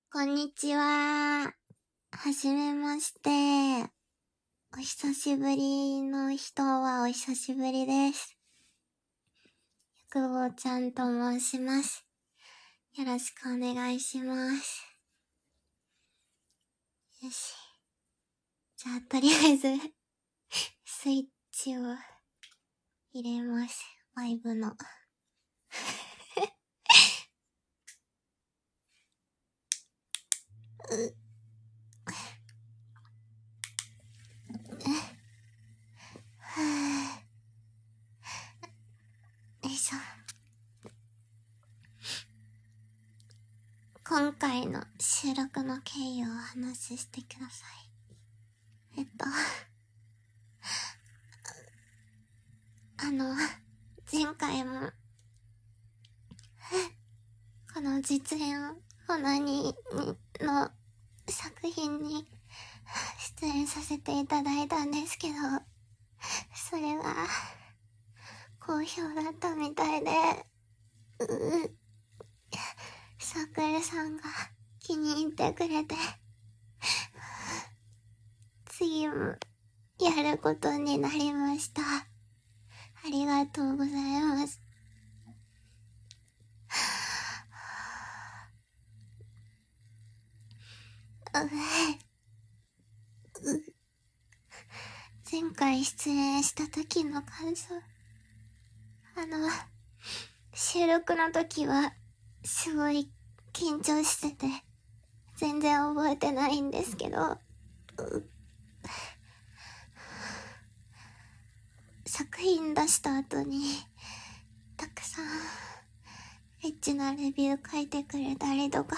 こんにちは。はじめまして。お久しぶりの人はお久しぶりです。ゆくぼちゃんと申します。よろしくお願いします。よし。じゃあ、とりあえず、スイッチを入れます。ライブの。よいしょ。今回の収録の経緯をお話ししてください。前回も、この実演オナニーの作品に出演させていただいたんですけど、それが好評だったみたいで、サークルさんが気に入ってくれて、次もやることになりました。ありがとうございます。前回出演した時の感想。収録の時はすごい緊張してて全然覚えてないんですけど、作品出した後にたくさんエッチなレビュー書いてくれたりとか、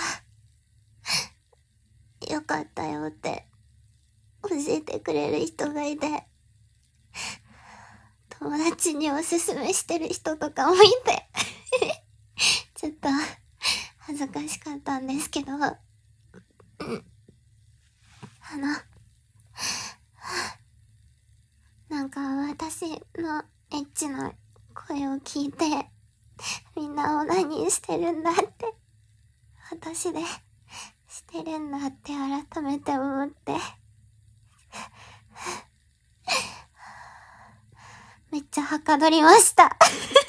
よかったよって教えてくれる人がいて、友達におすすめしてる人とかもいてちょっと恥ずかしかったんですけど、なんか私のエッチな声を聞いて、みんなオナニーしてるんだって、私でしてるんだって改めて思って、めっちゃはかどりましたあ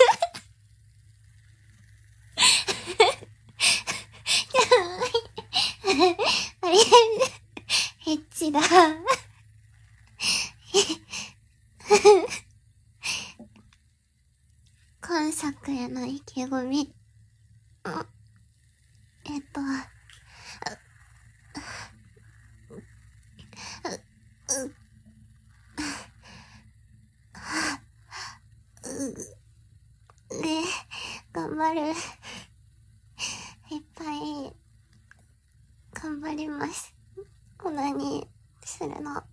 りあえずエッチだ今作への意気込み、頑張る。いっぱい頑張ります。オナニーするの。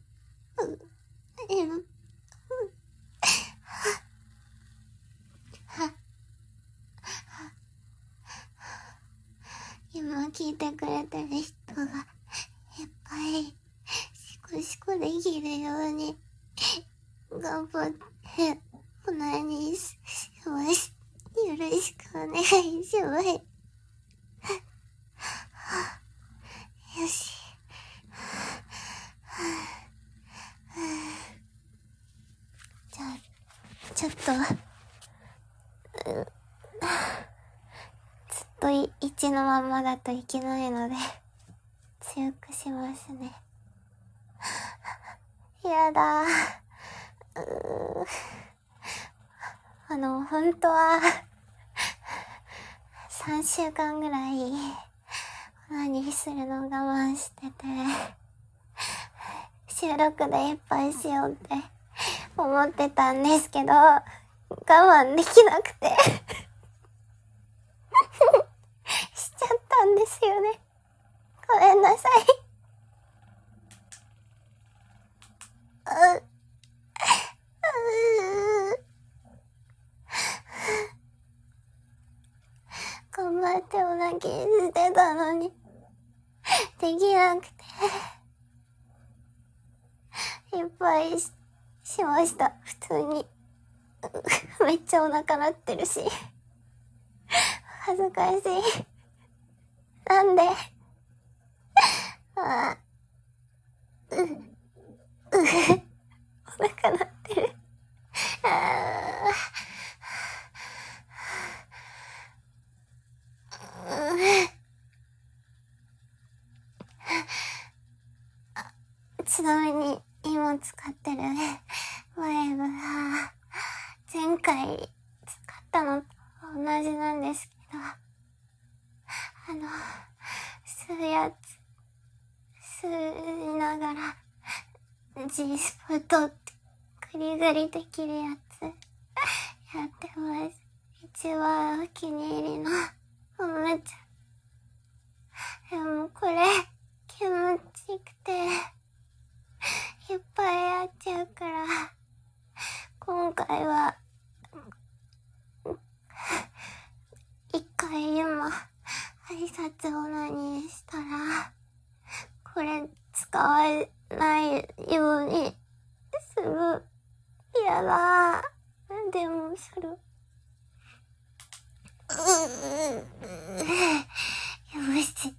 今聞いてくれてる人がいっぱいシコシコできるように頑張ってオナニーします。よろしくお願いします。よし。じゃあ、ちょっと、ずっと1のままだといけないので、強くしますね。やだ本当は、3週間ぐらい、オナニーするの我慢してて、収録でいっぱいしようって思ってたんですけど、我慢できなくてしちゃったんですよね。ごめんなさい。頑張ってオナニーしてたのに、できなくて、いっぱいしました。普通に。めっちゃお腹鳴ってるし。恥ずかしい。なんでお腹鳴ってる。ちなみに今使ってるワイブは前回使ったのと同じなんですけど、吸うやつ、吸いながら G スポットってグリグリできるやつやってます。一番お気に入りのおもちゃ。でもこれ気持ちよくていっぱいやっちゃうから、今回は一回でも挨拶を何したらこれ使わないようにする。やだ。でもする。よし。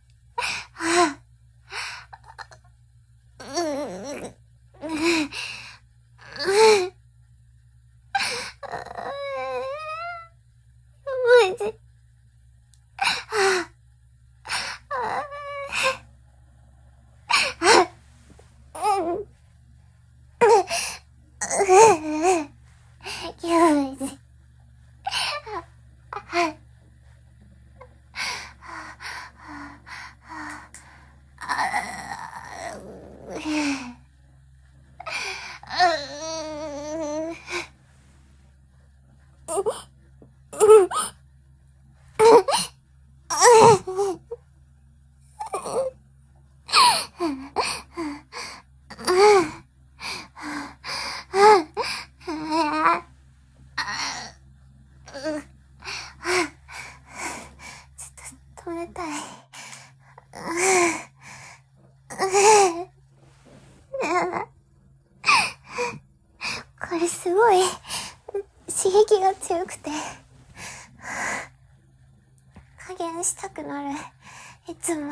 止めたい。これすごい刺激が強くて加減したくなる。いつも。でも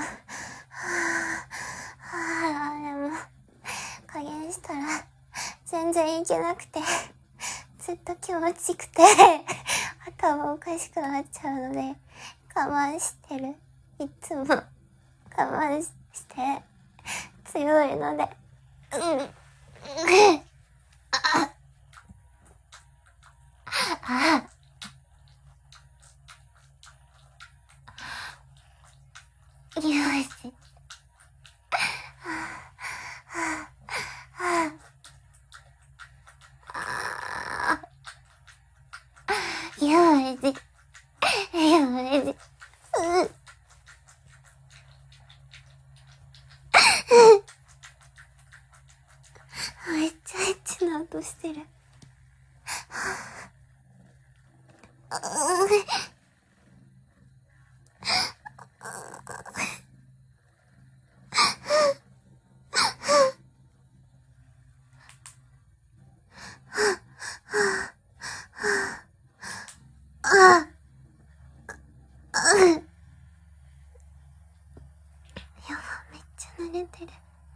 加減したら全然いけなくて、ずっと気持ちよくて頭おかしくなっちゃうので我慢してる。いつも我慢して強いので、よし。よし。めっちゃエッチな音してる。やば、めっちゃ濡れてる。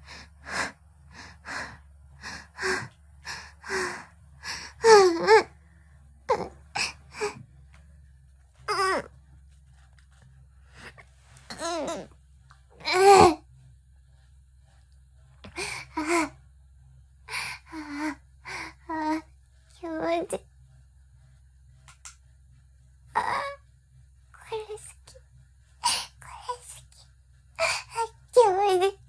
気持ちいい。これ好き。これ好き。気持ちいい。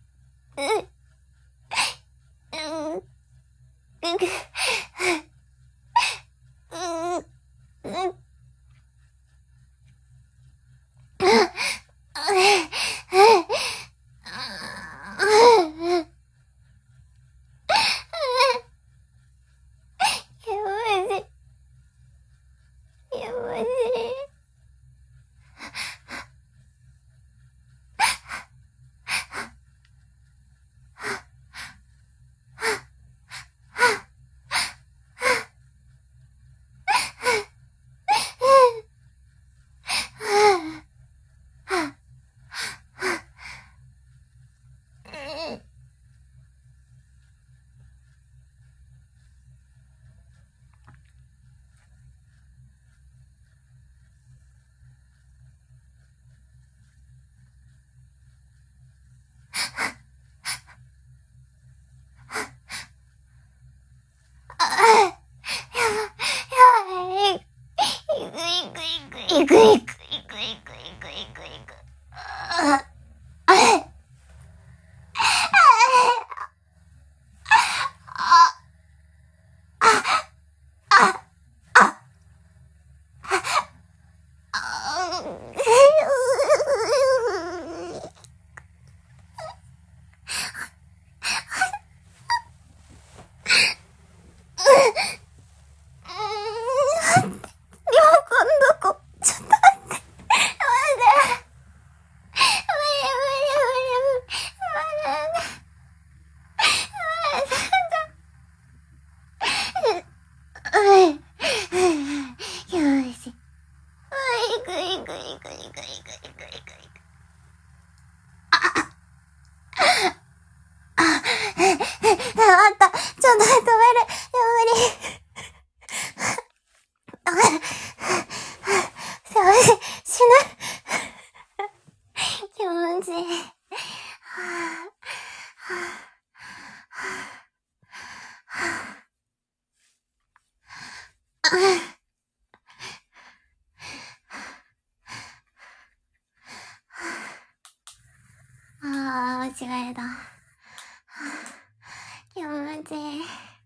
いくいくいくいくいくいくいく。ああ間違えた。気持ちいい。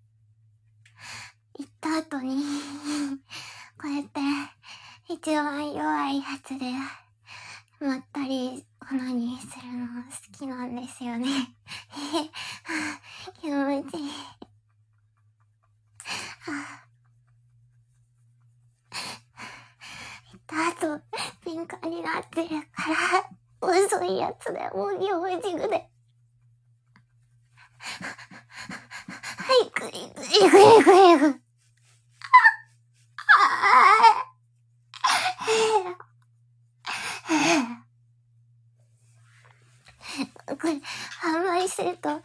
行った後に、こうやって、一番弱いやつで、まったりオナニーするの好きなんですよね。気持ちいい。行った後、敏感になってるから、遅いやつで、もう気持ちくで。いくいくいくいくいく。これ、あんまりすると、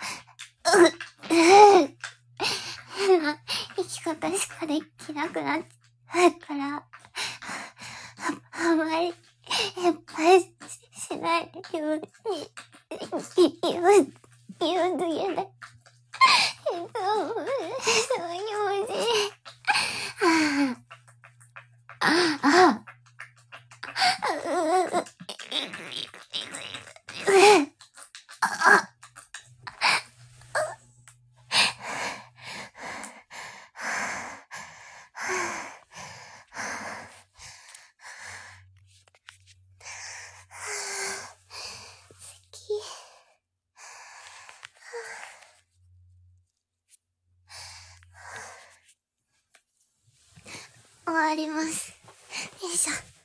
変な生き方しかできなくなっちゃうから、あんまり、いっぱいしないように、言うと言えない。そういう気持ち。終わります。よいしょ。